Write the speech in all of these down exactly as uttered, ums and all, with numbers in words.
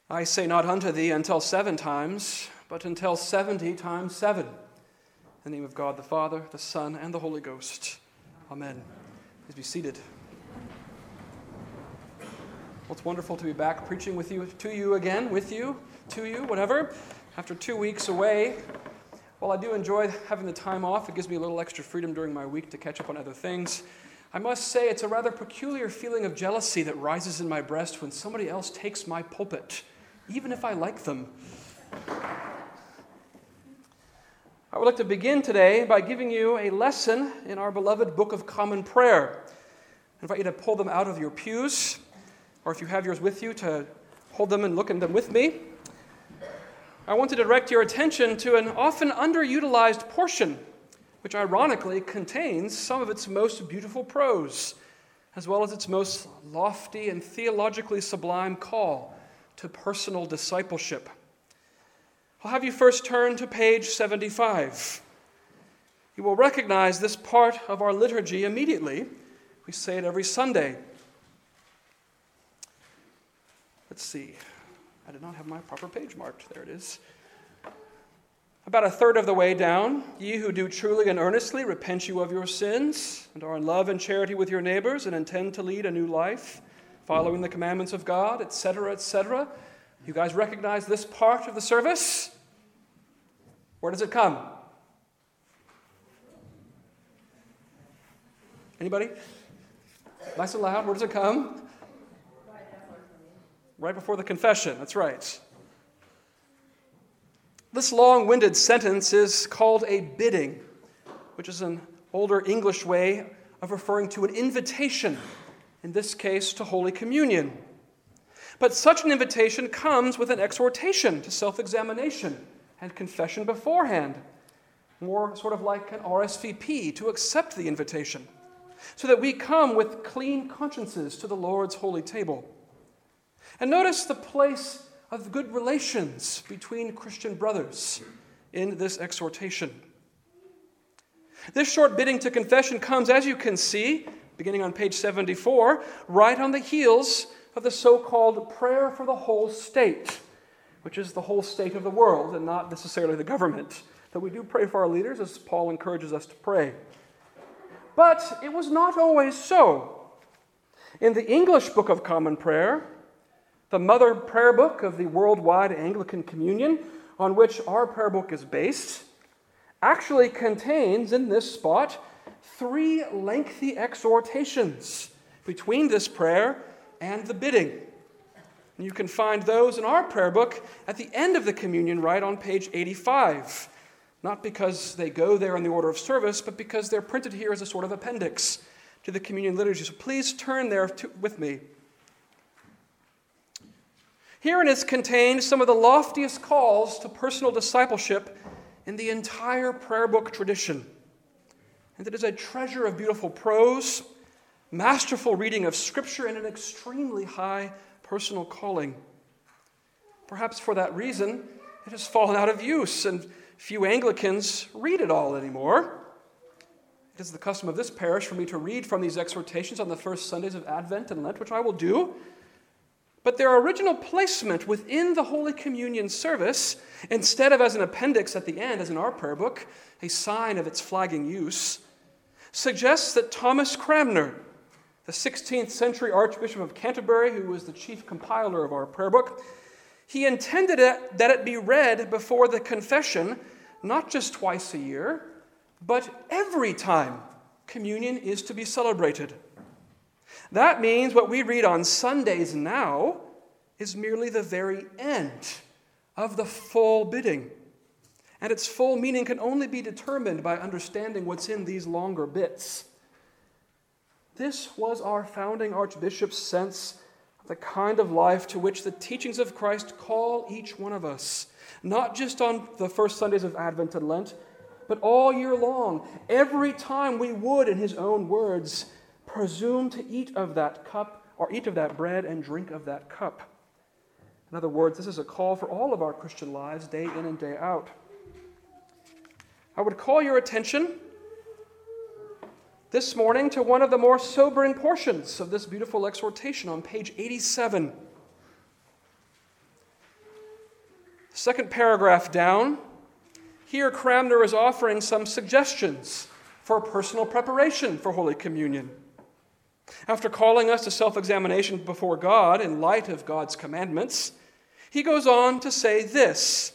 I say not unto thee until seven times, but until seventy times seven. In the name of God the Father, the Son, and the Holy Ghost. Amen. Please be seated. Well, it's wonderful to be back preaching with you, to you again, with you, to you, whatever. After two weeks away, while I do enjoy having the time off, it gives me a little extra freedom during my week to catch up on other things. I must say it's a rather peculiar feeling of jealousy that rises in my breast when somebody else takes my pulpit, even if I like them. I would like to begin today by giving you a lesson in our beloved Book of Common Prayer. I invite you to pull them out of your pews, or if you have yours with you, to hold them and look at them with me. I want to direct your attention to an often underutilized portion, which ironically contains some of its most beautiful prose, as well as its most lofty and theologically sublime call to personal discipleship. I'll have you first turn to page seventy-five. You will recognize this part of our liturgy immediately. We say it every Sunday. Let's see. I did not have my proper page marked. There it is. About a third of the way down, ye who do truly and earnestly repent you of your sins, and are in love and charity with your neighbors, and intend to lead a new life, following the commandments of God, et cetera, et cetera. You guys recognize this part of the service? Where does it come? Anybody? Nice and loud. Where does it come? Right before the confession. That's right. This long-winded sentence is called a bidding, which is an older English way of referring to an invitation, in this case to Holy Communion. But such an invitation comes with an exhortation to self-examination and confession beforehand, more sort of like an R S V P to accept the invitation, so that we come with clean consciences to the Lord's holy table. And notice the place of good relations between Christian brothers in this exhortation. This short bidding to confession comes, as you can see, beginning on page seventy-four, right on the heels of the so-called prayer for the whole state, which is the whole state of the world and not necessarily the government. Though we do pray for our leaders, as Paul encourages us to pray. But it was not always so. In the English Book of Common Prayer, the mother prayer book of the Worldwide Anglican Communion, on which our prayer book is based, actually contains in this spot three lengthy exhortations between this prayer and the bidding. And you can find those in our prayer book at the end of the communion rite on page eighty-five. Not because they go there in the order of service, but because they're printed here as a sort of appendix to the communion liturgy. So please turn there to, with me. Herein is contained some of the loftiest calls to personal discipleship in the entire prayer book tradition. And it is a treasure of beautiful prose, masterful reading of Scripture, and an extremely high personal calling. Perhaps for that reason, it has fallen out of use, and few Anglicans read it all anymore. It is the custom of this parish for me to read from these exhortations on the first Sundays of Advent and Lent, which I will do. But their original placement within the Holy Communion service, instead of as an appendix at the end, as in our prayer book, a sign of its flagging use, suggests that Thomas Cranmer, the sixteenth century Archbishop of Canterbury, who was the chief compiler of our prayer book, he intended it, that it be read before the confession, not just twice a year, but every time communion is to be celebrated. That means what we read on Sundays now is merely the very end of the full bidding. And its full meaning can only be determined by understanding what's in these longer bits. This was our founding Archbishop's sense of the kind of life to which the teachings of Christ call each one of us, not just on the first Sundays of Advent and Lent, but all year long, every time we would, in his own words, presume to eat of that cup, or eat of that bread and drink of that cup. In other words, this is a call for all of our Christian lives, day in and day out. I would call your attention this morning to one of the more sobering portions of this beautiful exhortation on page eighty-seven. Second paragraph down, here Cranmer is offering some suggestions for personal preparation for Holy Communion. After calling us to self-examination before God in light of God's commandments, he goes on to say this: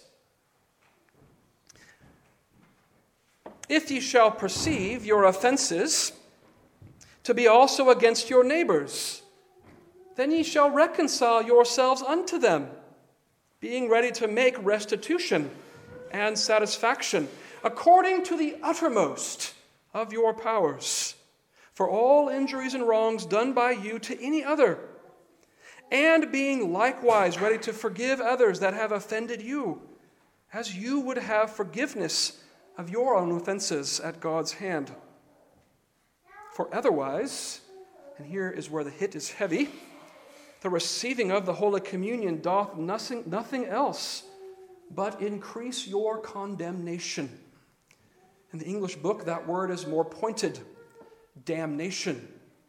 "If ye shall perceive your offenses to be also against your neighbors, then ye shall reconcile yourselves unto them, being ready to make restitution and satisfaction according to the uttermost of your powers, for all injuries and wrongs done by you to any other, and being likewise ready to forgive others that have offended you, as you would have forgiveness of your own offenses at God's hand. For otherwise," and here is where the hit is heavy, "the receiving of the Holy Communion doth nothing, nothing else but increase your condemnation." In the English book, that word is more pointed: damnation.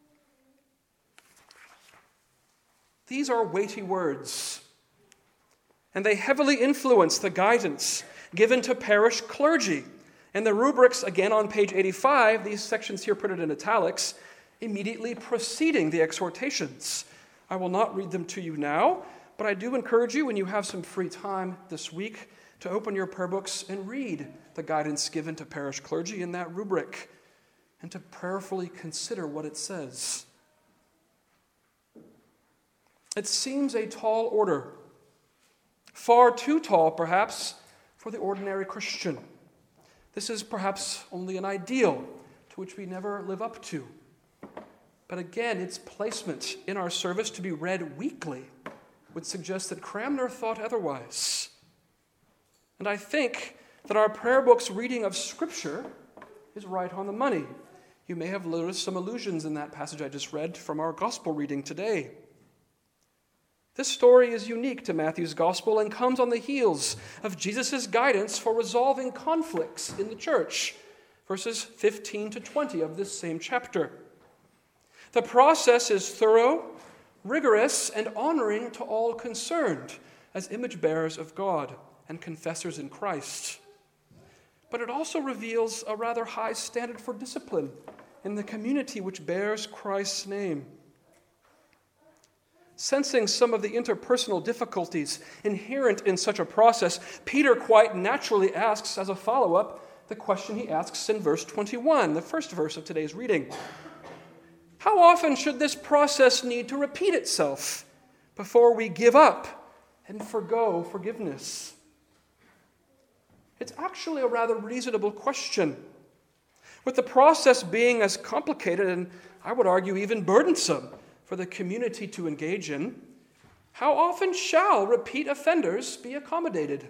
These are weighty words, and they heavily influence the guidance given to parish clergy. And the rubrics, again on page eighty-five, these sections here printed in italics, immediately preceding the exhortations. I will not read them to you now, but I do encourage you, when you have some free time this week, to open your prayer books and read the guidance given to parish clergy in that rubric, and to prayerfully consider what it says. It seems a tall order, far too tall, perhaps, for the ordinary Christian. This is perhaps only an ideal to which we never live up to. But again, its placement in our service to be read weekly would suggest that Cranmer thought otherwise. And I think that our prayer book's reading of Scripture is right on the money. You may have noticed some allusions in that passage I just read from our gospel reading today. This story is unique to Matthew's gospel and comes on the heels of Jesus' guidance for resolving conflicts in the church, verses fifteen to twenty of this same chapter. The process is thorough, rigorous, and honoring to all concerned as image bearers of God and confessors in Christ. But it also reveals a rather high standard for discipline in the community which bears Christ's name. Sensing some of the interpersonal difficulties inherent in such a process, Peter quite naturally asks, as a follow-up, the question he asks in verse twenty-one, the first verse of today's reading. How often should this process need to repeat itself before we give up and forgo forgiveness? It's actually a rather reasonable question. With the process being as complicated and, I would argue, even burdensome for the community to engage in, how often shall repeat offenders be accommodated?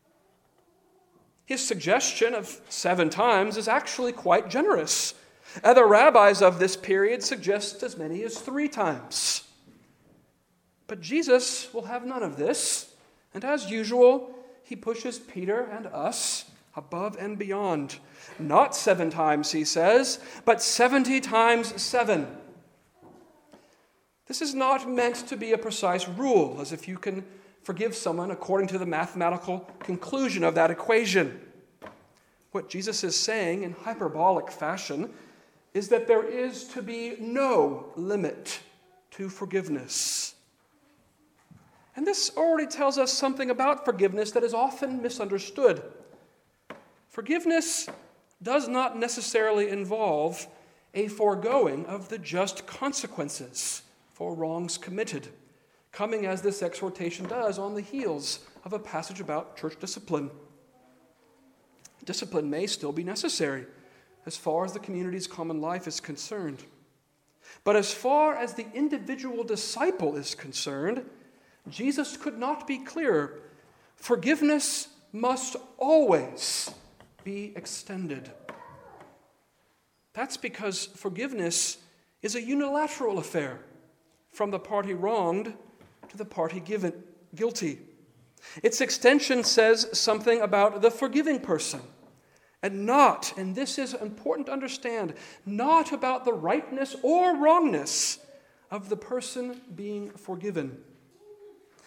His suggestion of seven times is actually quite generous. Other rabbis of this period suggest as many as three times. But Jesus will have none of this, and as usual, he pushes Peter and us above and beyond. Not seven times, he says, but seventy times seven. This is not meant to be a precise rule, as if you can forgive someone according to the mathematical conclusion of that equation. What Jesus is saying in hyperbolic fashion is that there is to be no limit to forgiveness. And this already tells us something about forgiveness that is often misunderstood. Forgiveness does not necessarily involve a foregoing of the just consequences for wrongs committed, coming as this exhortation does on the heels of a passage about church discipline. Discipline may still be necessary as far as the community's common life is concerned. But as far as the individual disciple is concerned, Jesus could not be clearer. Forgiveness must always be extended. That's because forgiveness is a unilateral affair, from the party wronged to the party given, guilty. Its extension says something about the forgiving person, and not, and this is important to understand, not about the rightness or wrongness of the person being forgiven.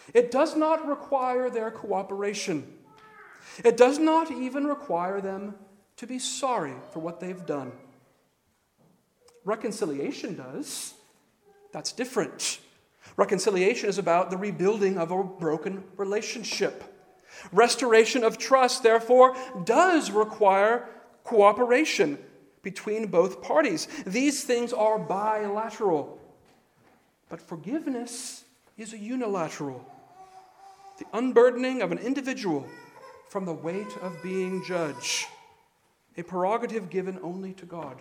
It does not require their cooperation. It does not even require them to be sorry for what they've done. Reconciliation does. That's different. Reconciliation is about the rebuilding of a broken relationship. Restoration of trust, therefore, does require cooperation between both parties. These things are bilateral. But forgiveness is a unilateral. The unburdening of an individual from the weight of being judged. A prerogative given only to God.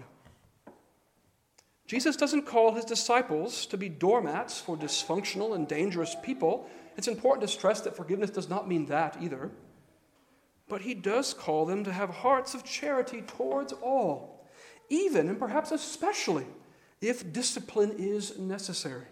Jesus doesn't call his disciples to be doormats for dysfunctional and dangerous people. It's important to stress that forgiveness does not mean that either. But he does call them to have hearts of charity towards all, even and perhaps especially if discipline is necessary.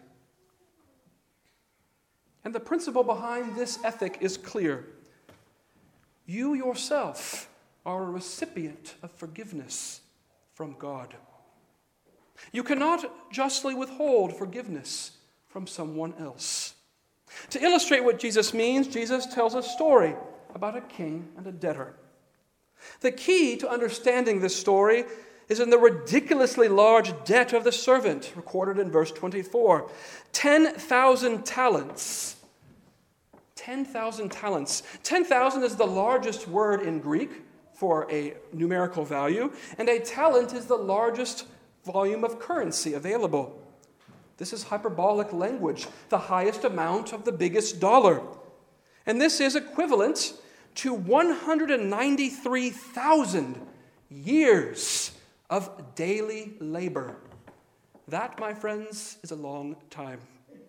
And the principle behind this ethic is clear. You yourself are a recipient of forgiveness from God. You cannot justly withhold forgiveness from someone else. To illustrate what Jesus means, Jesus tells a story about a king and a debtor. The key to understanding this story is in the ridiculously large debt of the servant, recorded in verse twenty-four. ten thousand talents. ten thousand talents. ten thousand is the largest word in Greek for a numerical value, and a talent is the largest volume of currency available. This is hyperbolic language, the highest amount of the biggest dollar. And this is equivalent to one hundred ninety-three thousand years of daily labor. That, my friends, is a long time.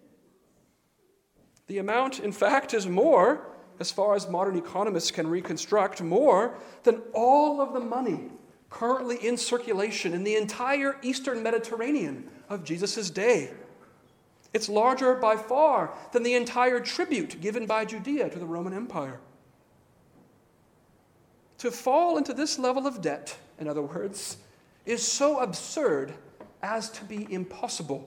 The amount, in fact, is more, as far as modern economists can reconstruct, more than all of the money currently in circulation in the entire Eastern Mediterranean of Jesus' day. It's larger by far than the entire tribute given by Judea to the Roman Empire. To fall into this level of debt, in other words, is so absurd as to be impossible.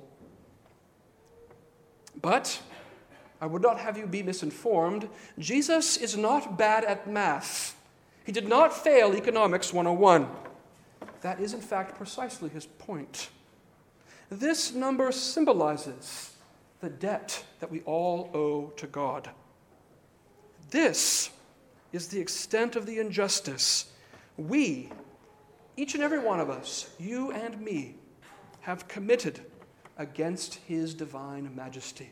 But I would not have you be misinformed. Jesus is not bad at math. He did not fail Economics one oh one. That is, in fact, precisely his point. This number symbolizes the debt that we all owe to God. This is the extent of the injustice we, each and every one of us, you and me, have committed against his divine majesty.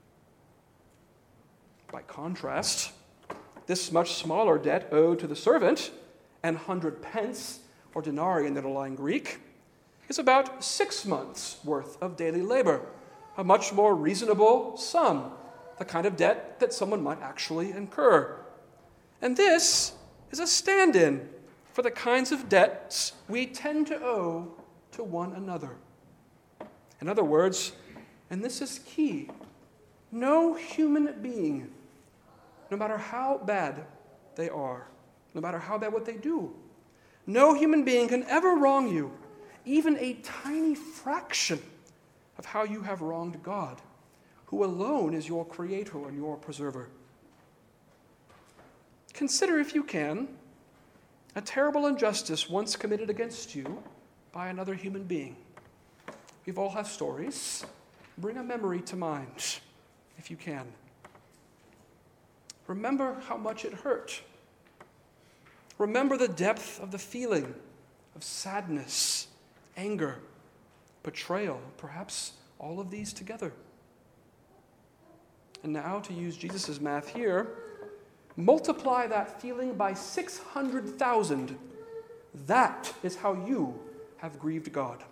By contrast, this much smaller debt owed to the servant, an hundred pence, or denarii in the underlying Greek, is about six months' worth of daily labor, a much more reasonable sum, the kind of debt that someone might actually incur. And this is a stand-in for the kinds of debts we tend to owe to one another. In other words, and this is key, no human being, no matter how bad they are, no matter how bad what they do, no human being can ever wrong you, even a tiny fraction of how you have wronged God, who alone is your creator and your preserver. Consider, if you can, a terrible injustice once committed against you by another human being. We've all have stories. Bring a memory to mind, if you can. Remember how much it hurt. Remember the depth of the feeling of sadness, anger, betrayal, perhaps all of these together. And now, to use Jesus' math here, multiply that feeling by six hundred thousand. That is how you have grieved God.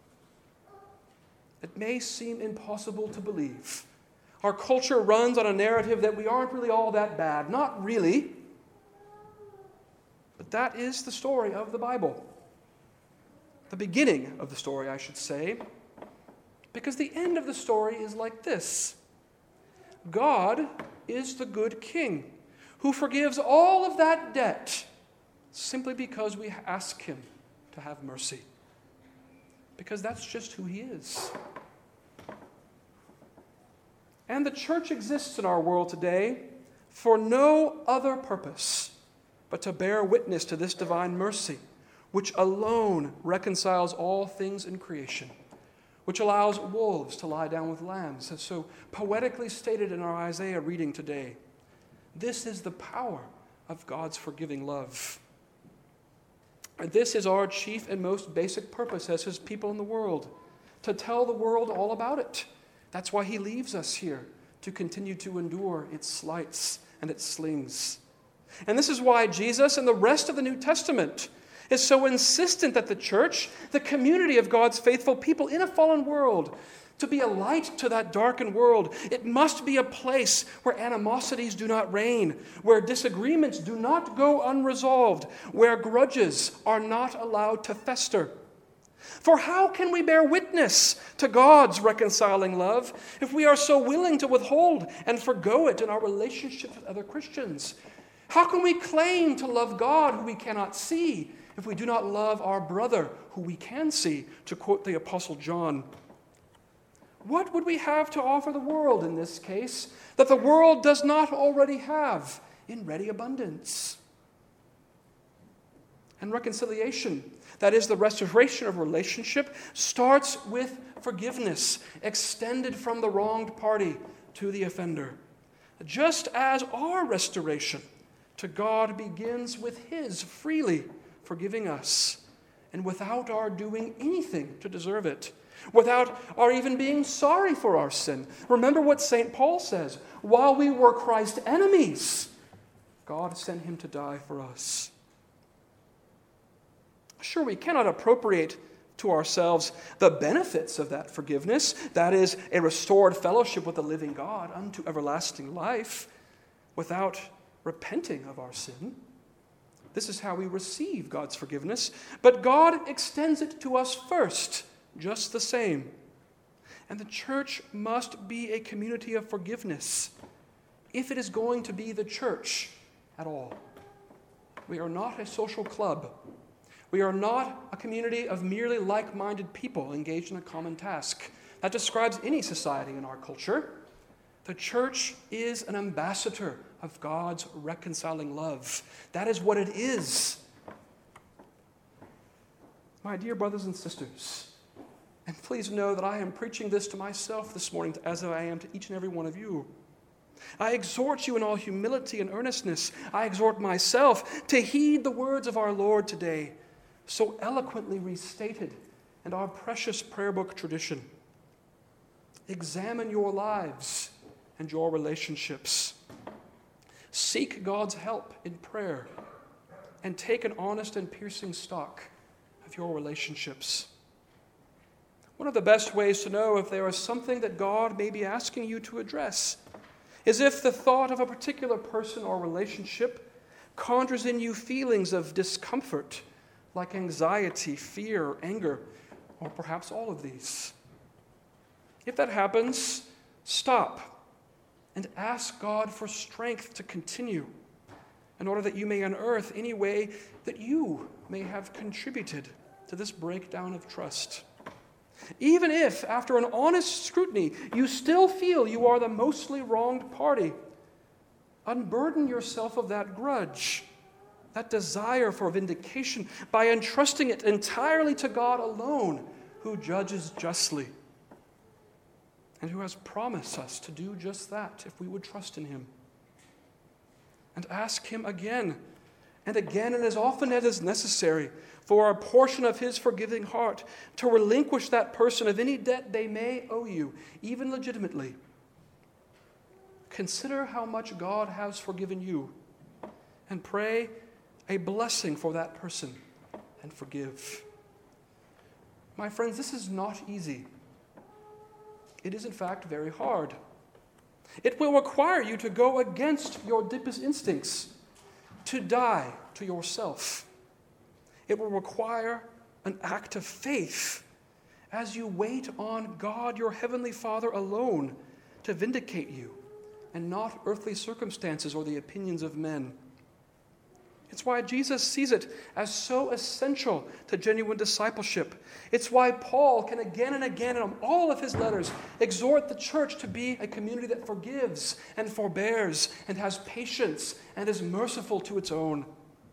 It may seem impossible to believe. Our culture runs on a narrative that we aren't really all that bad. Not really. But that is the story of the Bible. The beginning of the story, I should say. Because the end of the story is like this. God is the good king who forgives all of that debt simply because we ask him to have mercy. Because that's just who he is. And the church exists in our world today for no other purpose but to bear witness to this divine mercy, which alone reconciles all things in creation, which allows wolves to lie down with lambs, as so poetically stated in our Isaiah reading today. This is the power of God's forgiving love. And this is our chief and most basic purpose as his people in the world, to tell the world all about it. That's why he leaves us here, to continue to endure its slights and its slings. And this is why Jesus and the rest of the New Testament is so insistent that the church, the community of God's faithful people in a fallen world, to be a light to that darkened world, it must be a place where animosities do not reign, where disagreements do not go unresolved, where grudges are not allowed to fester. For how can we bear witness to God's reconciling love if we are so willing to withhold and forgo it in our relationships with other Christians? How can we claim to love God who we cannot see if we do not love our brother who we can see, to quote the Apostle John? What would we have to offer the world in this case that the world does not already have in ready abundance? And reconciliation, that is the restoration of relationship, starts with forgiveness extended from the wronged party to the offender. Just as our restoration to God begins with his freely forgiving us, and without our doing anything to deserve it, without our even being sorry for our sin. Remember what Saint Paul says, while we were Christ's enemies, God sent him to die for us. Sure, we cannot appropriate to ourselves the benefits of that forgiveness, that is, a restored fellowship with the living God unto everlasting life, without repenting of our sin. This is how we receive God's forgiveness, but God extends it to us first, just the same. And the church must be a community of forgiveness if it is going to be the church at all. We are not a social club. We are not a community of merely like-minded people engaged in a common task. That describes any society in our culture. The church is an ambassador of God's reconciling love. That is what it is. My dear brothers and sisters, and please know that I am preaching this to myself this morning as I am to each and every one of you. I exhort you in all humility and earnestness. I exhort myself to heed the words of our Lord today, so eloquently restated in our precious prayer book tradition. Examine your lives and your relationships. Seek God's help in prayer and take an honest and piercing stock of your relationships. One of the best ways to know if there is something that God may be asking you to address is if the thought of a particular person or relationship conjures in you feelings of discomfort, like anxiety, fear, anger, or perhaps all of these. If that happens, stop and ask God for strength to continue, in order that you may unearth any way that you may have contributed to this breakdown of trust. Even if, after an honest scrutiny, you still feel you are the mostly wronged party, unburden yourself of that grudge, that desire for vindication, by entrusting it entirely to God alone, who judges justly, and who has promised us to do just that if we would trust in him. And ask him again and again and as often as is necessary for a portion of his forgiving heart to relinquish that person of any debt they may owe you, even legitimately. Consider how much God has forgiven you, and pray a blessing for that person and forgive. My friends, this is not easy. It is, in fact, very hard. It will require you to go against your deepest instincts, to die to yourself. It will require an act of faith as you wait on God, your heavenly Father alone, to vindicate you, and not earthly circumstances or the opinions of men. It's why Jesus sees it as so essential to genuine discipleship. It's why Paul can again and again in all of his letters exhort the church to be a community that forgives and forbears and has patience and is merciful to its own.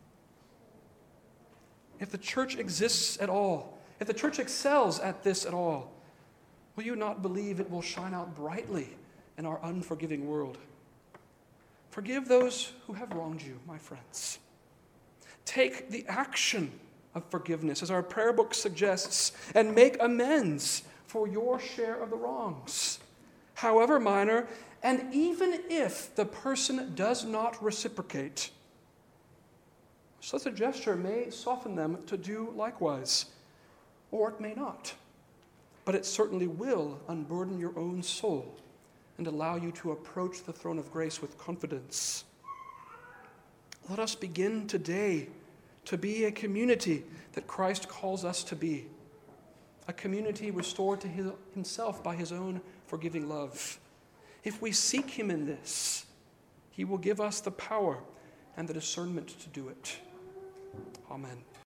If the church exists at all, if the church excels at this at all, will you not believe it will shine out brightly in our unforgiving world? Forgive those who have wronged you, my friends. Take the action of forgiveness, as our prayer book suggests, and make amends for your share of the wrongs, however minor, and even if the person does not reciprocate. Such a gesture may soften them to do likewise, or it may not, but it certainly will unburden your own soul and allow you to approach the throne of grace with confidence. Let us begin today to be a community that Christ calls us to be, a community restored to his, himself by his own forgiving love. If we seek him in this, he will give us the power and the discernment to do it. Amen.